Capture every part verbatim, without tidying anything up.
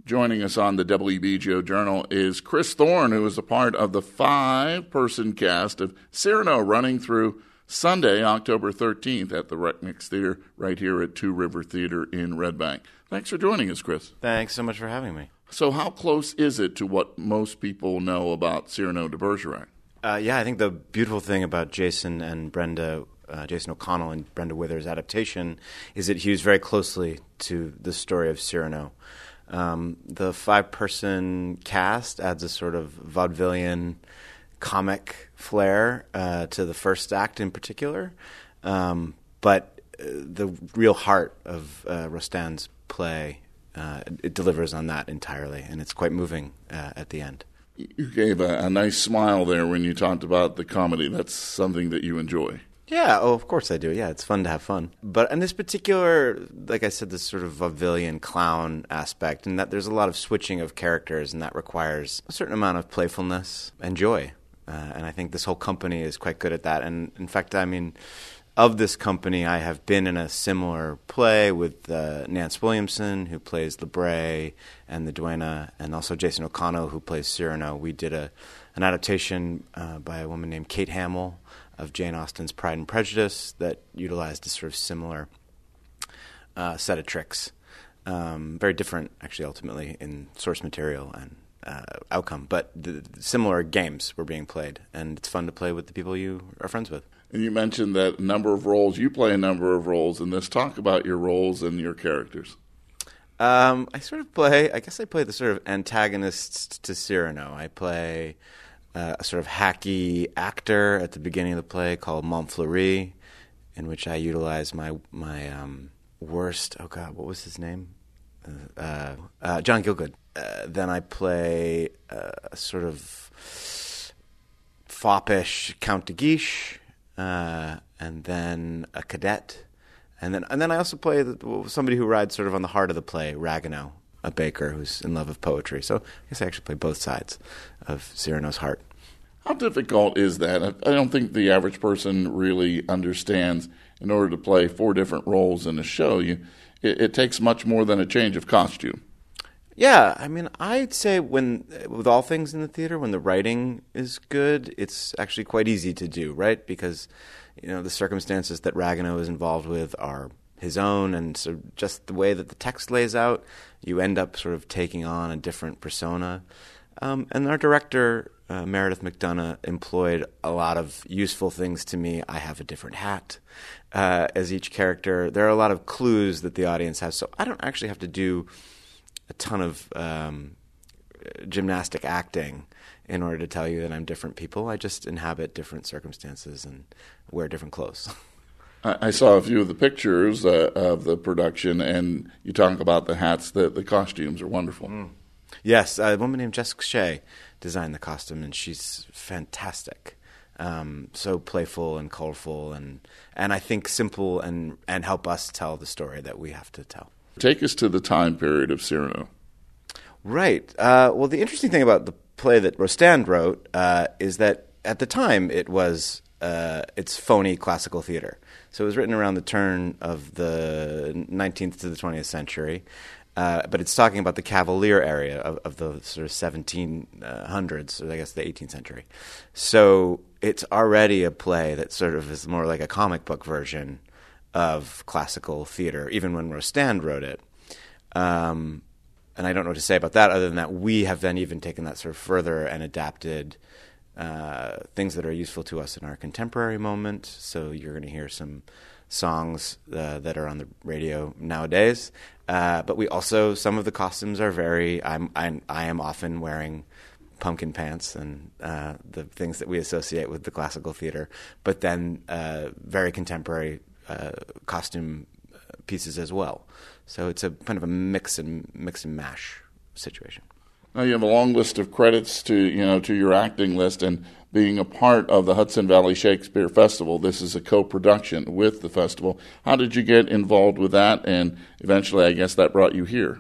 Joining us on the W B G O Journal is Chris Thorne, who is a part of the five-person cast of Cyrano, running through Sunday, October thirteenth at the Rec Mix Theater right here at Two River Theater in Red Bank. Thanks for joining us, Chris. Thanks so much for having me. So how close is it to what most people know about Cyrano de Bergerac? Uh, yeah, I think the beautiful thing about Jason and Brenda, uh, Jason O'Connell and Brenda Withers' adaptation is it hews very closely to the story of Cyrano. Um, the five-person cast adds a sort of vaudevillian comic flair uh, to the first act in particular, um, but uh, the real heart of uh, Rostand's play, uh, it delivers on that entirely, and it's quite moving uh, at the end. You gave a, a nice smile there when you talked about the comedy. That's something that you enjoy. Yeah, oh, of course I do. Yeah, it's fun to have fun. But in this particular, like I said, this sort of vaudevillian clown aspect, and that there's a lot of switching of characters, and that requires a certain amount of playfulness and joy. Uh, and I think this whole company is quite good at that. And in fact, I mean, of this company, I have been in a similar play with uh, Nance Williamson, who plays Lebray and the Duenna, and also Jason O'Connell, who plays Cyrano. We did a an adaptation uh, by a woman named Kate Hamill of Jane Austen's Pride and Prejudice that utilized a sort of similar uh, set of tricks. Um, very different, actually, ultimately, in source material and uh, outcome. But the, the similar games were being played, and it's fun to play with the people you are friends with. And you mentioned that number of roles. You play a number of roles in this. Talk about your roles and your characters. Um, I sort of play, I guess I play the sort of antagonist to Cyrano. I play uh, a sort of hacky actor at the beginning of the play called Montfleury, in which I utilize my my um, worst, oh God, what was his name? Uh, uh, John Gielgud. Uh, then I play uh, a sort of foppish Count de Guiche, uh, and then a cadet. And then and then I also play the, somebody who rides sort of on the heart of the play, Ragueneau, a baker who's in love with poetry. So I guess I actually play both sides of Cyrano's heart. How difficult is that? I don't think the average person really understands in order to play four different roles in a show, you it, it takes much more than a change of costume. Yeah, I mean, I'd say when, with all things in the theater, when the writing is good, it's actually quite easy to do, right? Because, you know, the circumstances that Ragueneau is involved with are his own, and so just the way that the text lays out, you end up sort of taking on a different persona. Um, and our director, uh, Meredith McDonough, employed a lot of useful things to me. I have a different hat uh, as each character. There are a lot of clues that the audience has, so I don't actually have to do a ton of um, gymnastic acting in order to tell you that I'm different people. I just inhabit different circumstances and wear different clothes. I, I saw a few of the pictures uh, of the production, and you talk about the hats. The, the costumes are wonderful. Mm. Yes, a woman named Jessica Shea designed the costume, and she's fantastic. Um, so playful and colorful, and, and I think simple, and, and help us tell the story that we have to tell. Take us to the time period of Cyrano. Right. Uh, well, the interesting thing about the play that Rostand wrote uh, is that at the time it was uh, it's phony classical theater. So it was written around the turn of the nineteenth to the twentieth century, uh, but it's talking about the Cavalier area of, of the sort of seventeen hundreds, or I guess the eighteenth century. So it's already a play that sort of is more like a comic book version of classical theater, even when Rostand wrote it. Um, and I don't know what to say about that other than that we have then even taken that sort of further and adapted uh, things that are useful to us in our contemporary moment. So you're going to hear some songs uh, that are on the radio nowadays. Uh, but we also, some of the costumes are very, I'm, I'm, I am often wearing pumpkin pants and uh, the things that we associate with the classical theater, but then uh, very contemporary Uh, costume pieces as well. So it's a kind of a mix and mix and mash situation. Now you have a long list of credits to you know to your acting list, and being a part of the Hudson Valley Shakespeare Festival. This is a co-production with the festival. How did you get involved with that? And eventually, I guess that brought you here.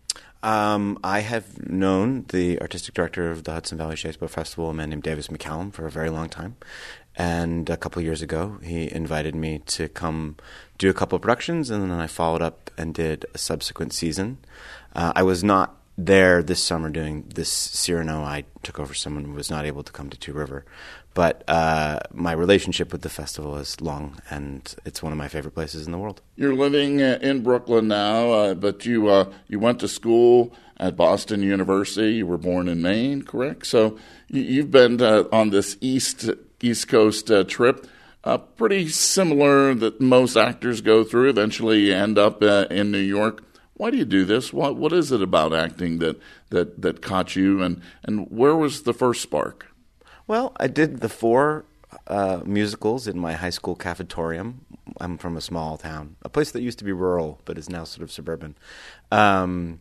Um, I have known the artistic director of the Hudson Valley Shakespeare Festival, a man named Davis McCallum, for a very long time. And a couple of years ago, he invited me to come do a couple of productions, and then I followed up and did a subsequent season. Uh, I was not there this summer doing this Cyrano. I took over someone who was not able to come to Two River. But uh, my relationship with the festival is long, and it's one of my favorite places in the world. You're living uh, in Brooklyn now, uh, but you uh, you went to school at Boston University. You were born in Maine, correct? So you, you've been uh, on this East East Coast uh, trip, uh, pretty similar that most actors go through. Eventually, you end up uh, in New York. Why do you do this? What what is it about acting that that that caught you, and and where was the first spark? Well, I did the four uh, musicals in my high school cafetorium. I'm from a small town, a place that used to be rural but is now sort of suburban. Um,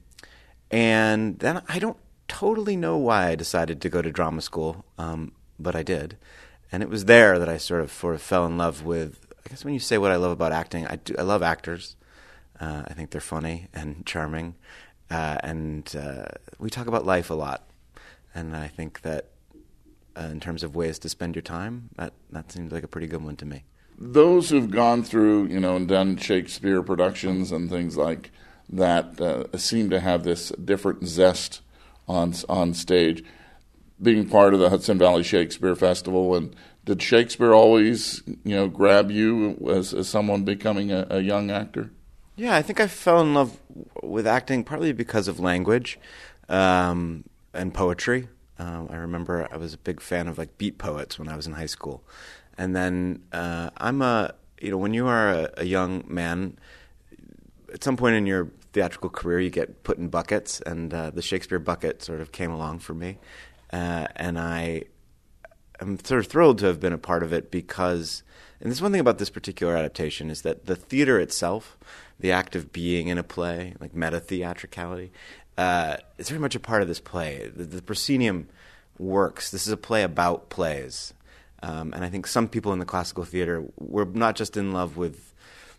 and then I don't totally know why I decided to go to drama school, um, but I did. And it was there that I sort of, sort of fell in love with, I guess when you say what I love about acting, I, do, I love actors. Uh, I think they're funny and charming. Uh, and uh, we talk about life a lot. And I think that Uh, in terms of ways to spend your time, that, that seems like a pretty good one to me. Those who've gone through, you know, and done Shakespeare productions and things like that uh, seem to have this different zest on on stage. Being part of the Hudson Valley Shakespeare Festival, and did Shakespeare always, you know, grab you as, as someone becoming a, a young actor? Yeah, I think I fell in love with acting partly because of language um, and poetry. Um, I remember I was a big fan of like beat poets when I was in high school, and then uh, I'm a you know when you are a, a young man, at some point in your theatrical career you get put in buckets, and uh, the Shakespeare bucket sort of came along for me, uh, and I am sort of thrilled to have been a part of it because, and there's one thing about this particular adaptation is that the theater itself, the act of being in a play, like meta theatricality. Uh, it's very much a part of this play. The, the proscenium works. This is a play about plays. Um, and I think some people in the classical theater were not just in love with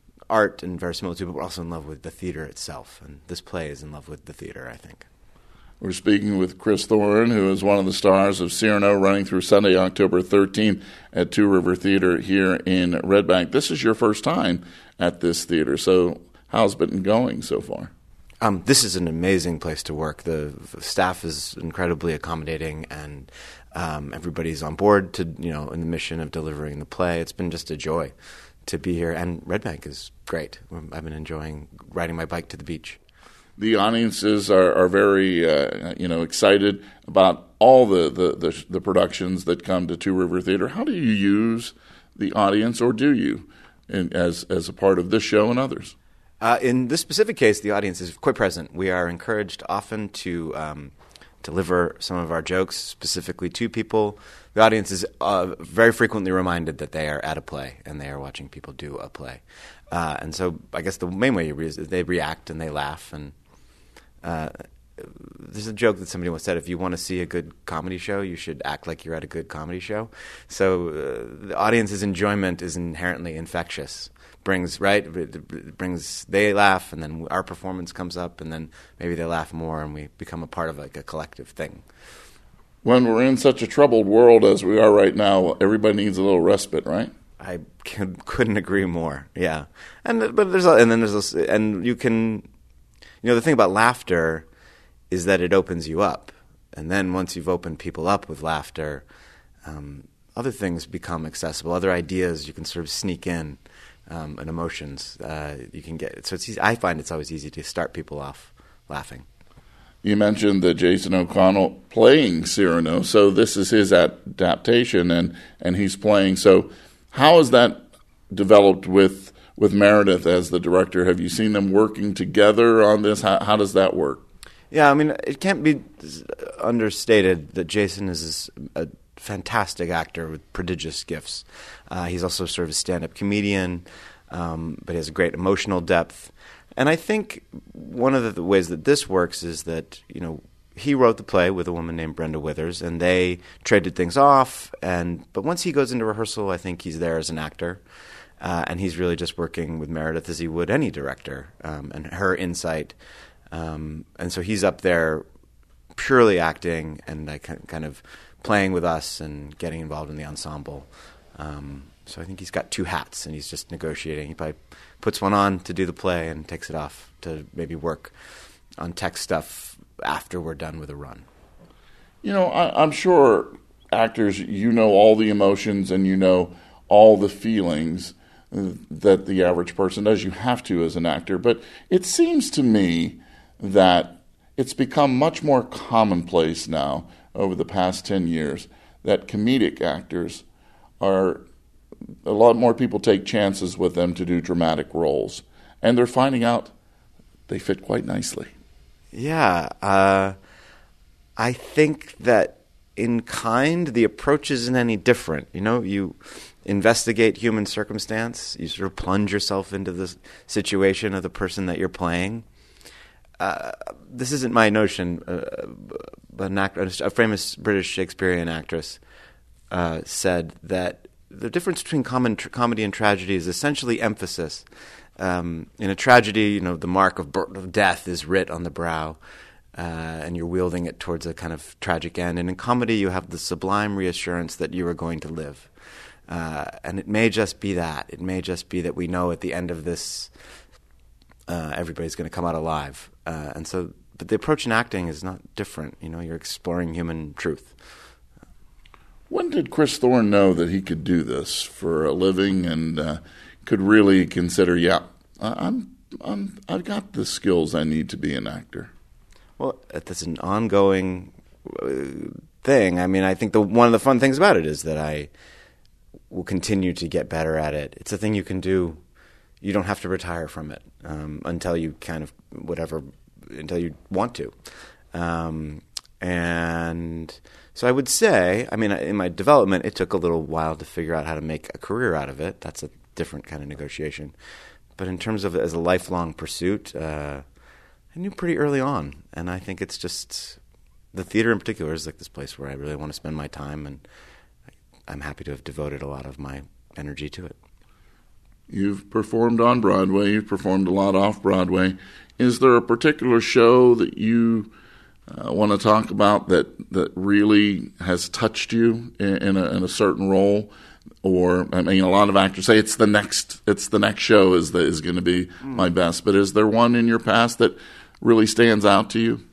art and verisimilitude, but we're also in love with the theater itself. And this play is in love with the theater, I think. We're speaking with Chris Thorne, who is one of the stars of Cyrano, running through Sunday, October thirteenth at Two River Theater here in Red Bank. This is your first time at this theater, so how's it been going so far? Um, this is an amazing place to work. The staff is incredibly accommodating, and um, everybody's on board to, you know, in the mission of delivering the play. It's been just a joy to be here, and Red Bank is great. I've been enjoying riding my bike to the beach. The audiences are, are very, uh, you know, excited about all the, the, the, the productions that come to Two River Theater. How do you use the audience, or do you, in, as as a part of this show and others? Uh, in this specific case, the audience is quite present. We are encouraged often to um, deliver some of our jokes specifically to people. The audience is uh, very frequently reminded that they are at a play and they are watching people do a play. Uh, and so I guess the main way you re- is they react and they laugh. And uh, there's a joke that somebody once said, if you want to see a good comedy show, you should act like you're at a good comedy show. So uh, the audience's enjoyment is inherently infectious. Brings right, it brings they laugh, and then our performance comes up, and then maybe they laugh more, and we become a part of like a collective thing. When we're in such a troubled world as we are right now, everybody needs a little respite, right? I can, couldn't agree more. Yeah, and but there's a, and then there's a, and you can, you know, the thing about laughter is that it opens you up, and then once you've opened people up with laughter, um, other things become accessible. Other ideas you can sort of sneak in. Um, and emotions uh, you can get. So it's easy. I find it's always easy to start people off laughing. You mentioned that Jason O'Connell playing Cyrano, so this is his adaptation, and, and he's playing. So how has that developed with with Meredith as the director? Have you seen them working together on this? How, how does that work? Yeah, I mean, it can't be understated that Jason is a fantastic actor with prodigious gifts. Uh, he's also sort of a stand-up comedian, um, but he has a great emotional depth. And I think one of the ways that this works is that, you know, he wrote the play with a woman named Brenda Withers, and they traded things off. And but once he goes into rehearsal, I think he's there as an actor, uh, and he's really just working with Meredith as he would any director, um, and her insight. Um, and so he's up there purely acting, and I kind of playing with us and getting involved in the ensemble. Um, so I think he's got two hats, and he's just negotiating. He probably puts one on to do the play and takes it off to maybe work on tech stuff after we're done with a run. You know, I, I'm sure actors, you know all the emotions and you know all the feelings that the average person does. You have to as an actor. But it seems to me that it's become much more commonplace now over the past ten years that comedic actors are, a lot more people take chances with them to do dramatic roles. And they're finding out they fit quite nicely. Yeah. Uh, I think that in kind, the approach isn't any different. You know, you investigate human circumstance. You sort of plunge yourself into the situation of the person that you're playing. Uh, this isn't my notion. Uh, an act- a famous British Shakespearean actress uh, said that the difference between common tr- comedy and tragedy is essentially emphasis. Um, in a tragedy, you know, the mark of, bir- of death is writ on the brow, uh, and you're wielding it towards a kind of tragic end. And in comedy, you have the sublime reassurance that you are going to live. Uh, and it may just be that. It may just be that we know at the end of this, uh, everybody's going to come out alive. Uh, and so, but the approach in acting is not different. You know, you're exploring human truth. When did Chris Thorne know that he could do this for a living and uh, could really consider, yeah, I'm, I'm, I've got the skills I need to be an actor? Well, that's an ongoing thing. I mean, I think the one of the fun things about it is that I will continue to get better at it. It's a thing you can do. You don't have to retire from it um, until you kind of whatever until you want to. Um, and so I would say, I mean, in my development, it took a little while to figure out how to make a career out of it. That's a different kind of negotiation. But in terms of it as a lifelong pursuit, uh, I knew pretty early on. And I think it's just the theater in particular is like this place where I really want to spend my time, and I'm happy to have devoted a lot of my energy to it. You've performed on Broadway. You've performed a lot off Broadway. Is there a particular show that you uh, want to talk about that, that really has touched you in, in, a, in a certain role? Or, I mean, a lot of actors say it's the next it's the next show is the, is going to be mm. my best. But is there one in your past that really stands out to you?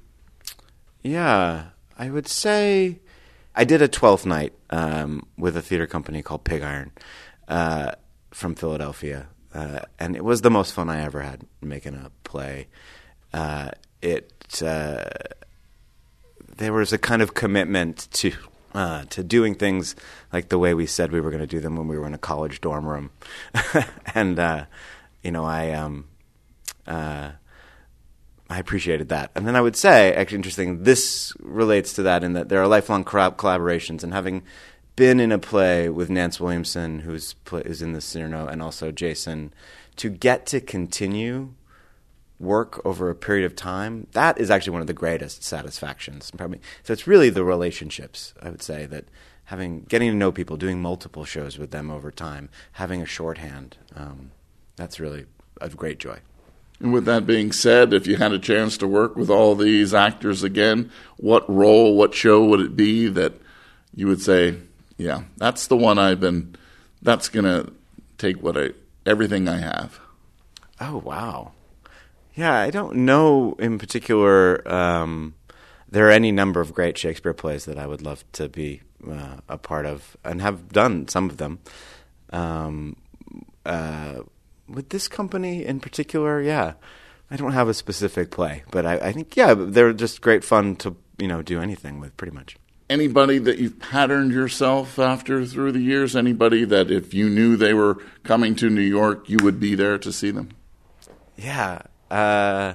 Yeah, I would say I did a twelfth night um, with a theater company called Pig Iron. Uh, from Philadelphia, uh, and it was the most fun I ever had making a play. Uh, it uh, there was a kind of commitment to uh, to doing things like the way we said we were going to do them when we were in a college dorm room, and uh, you know I um, uh, I appreciated that. And then I would say, actually, interesting. This relates to that in that there are lifelong collaborations, and having been in a play with Nance Williamson, who's play, is in the Cyrano, and also Jason, to get to continue work over a period of time, that is actually one of the greatest satisfactions. Probably. So it's really the relationships, I would say, that having getting to know people, doing multiple shows with them over time, having a shorthand, um, that's really a great joy. And with that being said, if you had a chance to work with all these actors again, what role, what show would it be that you would say, yeah, that's the one I've been, that's going to take what I, everything I have? Oh, wow. Yeah, I don't know in particular. Um, there are any number of great Shakespeare plays that I would love to be uh, a part of, and have done some of them. Um, uh, with this company in particular, yeah, I don't have a specific play, but I, I think, yeah, they're just great fun to, you know, do anything with pretty much. Anybody that you've patterned yourself after through the years? Anybody that if you knew they were coming to New York, you would be there to see them? Yeah. Uh,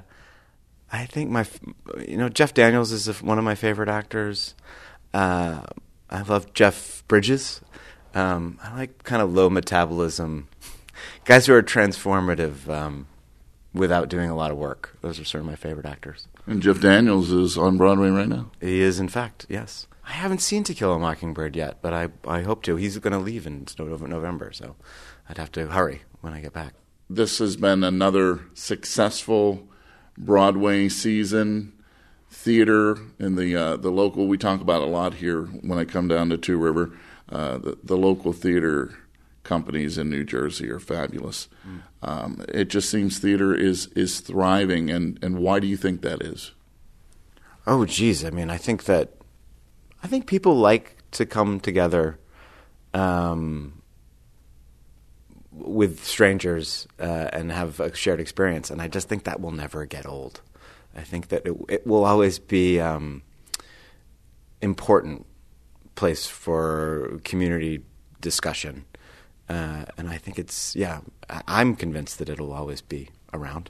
I think my, you know, Jeff Daniels is one of my favorite actors. Uh, I love Jeff Bridges. Um, I like kind of low metabolism, guys who are transformative um, without doing a lot of work. Those are sort of my favorite actors. And Jeff Daniels is on Broadway right now? He is, in fact, yes. I haven't seen To Kill a Mockingbird yet, but I, I hope to. He's going to leave in November, so I'd have to hurry when I get back. This has been another successful Broadway season. Theater in the uh, the local, we talk about a lot here when I come down to Two River. Uh, the, the local theater companies in New Jersey are fabulous. Mm. Um, it just seems theater is, is thriving, and, and why do you think that is? Oh, geez. I mean, I think that I think people like to come together um, with strangers uh, and have a shared experience, and I just think that will never get old. I think that it, it will always be um, important place for community discussion, uh, and I think it's yeah. I'm convinced that it'll always be around.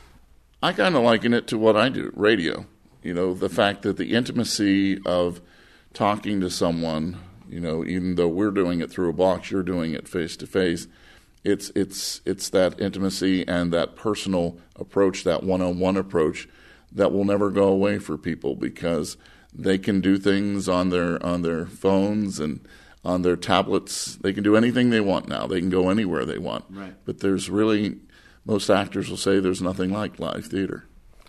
I kind of liken it to what I do, radio. You know, the fact that the intimacy of talking to someone, you know, even though we're doing it through a box, you're doing it face to face. It's it's it's that intimacy and that personal approach, that one-on-one approach, that will never go away for people, because they can do things on their on their phones and on their tablets. They can do anything they want now. They can go anywhere they want. Right. But there's really, most actors will say there's nothing like live theater.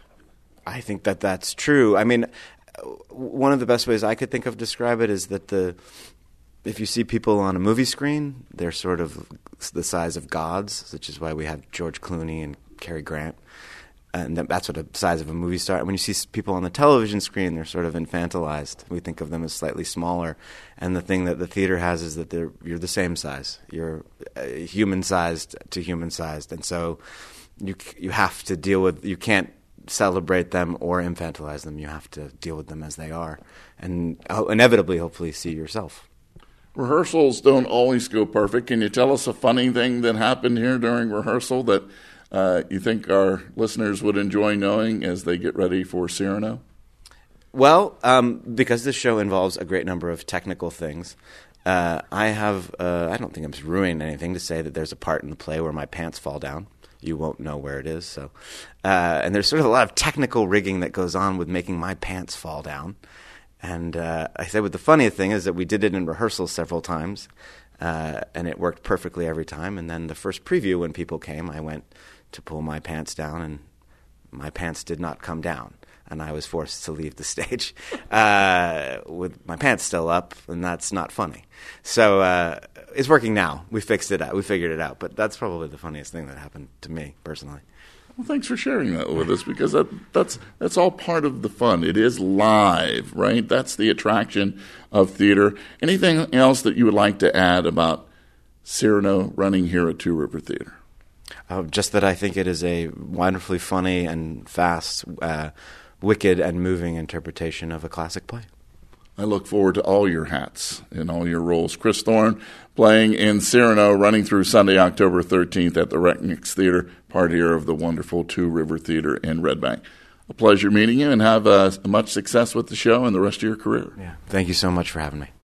I think that that's true. I mean, one of the best ways I could think of to describe it is that the if you see people on a movie screen, they're sort of the size of gods, which is why we have George Clooney and Cary Grant. And that's what the size of a movie star. And when you see people on the television screen, they're sort of infantilized. We think of them as slightly smaller. And the thing that the theater has is that they're, you're the same size. You're uh, human-sized to human-sized. And so you you have to deal with – you can't celebrate them or infantilize them. You have to deal with them as they are. And uh, inevitably, hopefully, see yourself. Rehearsals don't always go perfect. Can you tell us a funny thing that happened here during rehearsal that – Uh, you think our listeners would enjoy knowing as they get ready for Cyrano? Well, um, because this show involves a great number of technical things, uh, I have, uh, I don't think I'm ruining anything to say that there's a part in the play where my pants fall down. You won't know where it is. So, uh, and there's sort of a lot of technical rigging that goes on with making my pants fall down. And uh, I said, what the funniest thing is that we did it in rehearsal several times, uh, and it worked perfectly every time. And then the first preview, when people came, I went to pull my pants down, and my pants did not come down, and I was forced to leave the stage uh, with my pants still up, and that's not funny. So uh, it's working now. We fixed it out. We figured it out. But that's probably the funniest thing that happened to me personally. Well, thanks for sharing that with us, because that, that's that's all part of the fun. It is live, right? That's the attraction of theater. Anything else that you would like to add about Cyrano running here at Two River Theater? Uh, just that I think it is a wonderfully funny and fast, uh, wicked and moving interpretation of a classic play. I look forward to all your hats and all your roles. Chris Thorne playing in Cyrano, running through Sunday, October thirteenth at the Recknix Theater, part here of the wonderful Two River Theater in Red Bank. A pleasure meeting you, and have uh, much success with the show and the rest of your career. Yeah. Thank you so much for having me.